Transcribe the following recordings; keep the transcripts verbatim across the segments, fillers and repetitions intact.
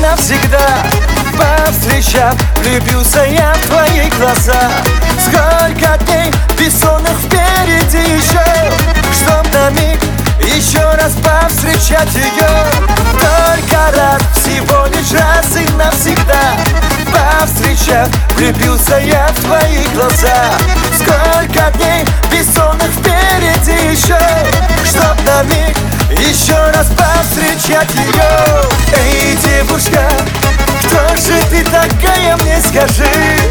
навсегда. Повстречав, влюбился я в твои глаза. Сколько дней бессонных впереди еще, чтоб на миг еще раз повстречать ее. Только раз, всего лишь раз и навсегда. Повстречав, влюбился я в твои глаза. Сколько дней бессонных впереди еще, чтоб на миг еще раз повстречать ее. Эй, девушка, кто же ты такая, мне скажи?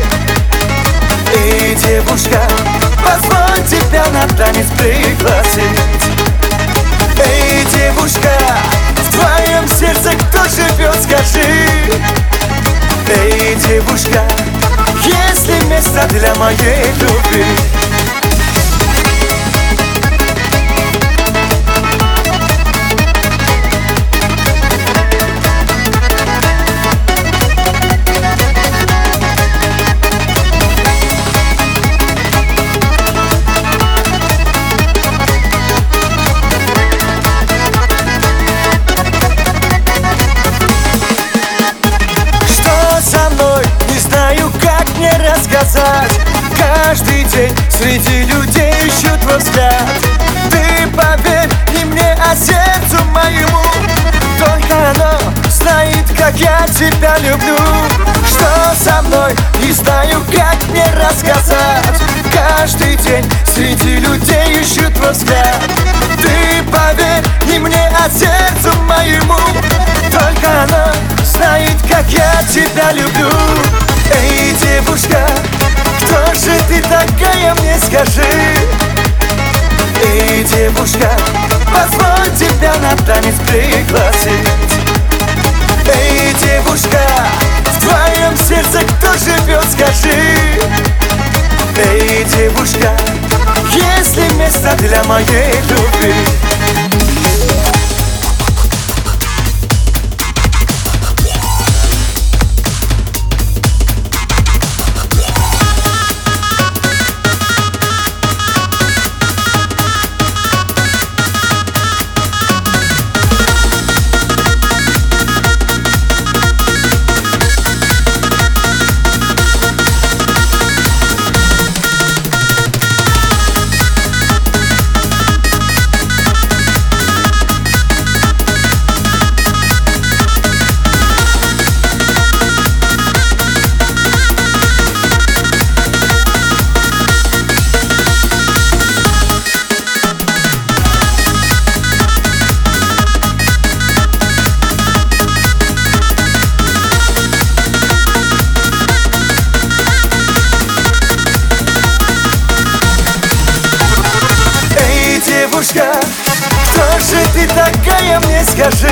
Эй, девушка, позволь тебя на танец пригласить. Эй, девушка, в твоем сердце кто живет, скажи? Эй, девушка, есть ли место для моей любви? Сказать, каждый день среди людей ищу твой взгляд. Ты поверь и мне, а сердцу моему только оно знает, как я тебя люблю. Что со мной, не знаю, как мне рассказать. Каждый день среди людей ищу твой взгляд. Ты поверь и мне, а сердцу моему только оно знает, как я тебя люблю. Эй, девушка, кто же ты такая, мне скажи? Эй, девушка, позволь тебя на танец пригласить. Эй, девушка, в твоем сердце кто живет, скажи? Эй, девушка, есть ли место для моей любви? Девушка, кто же ты такая, мне скажи?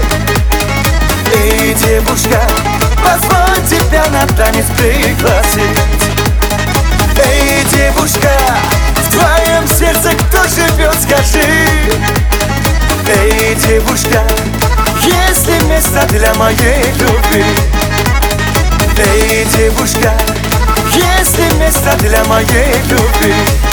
Эй, девушка, позволь тебя на танец пригласить. Эй, девушка, в твоем сердце кто живет, скажи? Эй, девушка, есть ли место для моей любви? Эй, девушка, есть ли место для моей любви?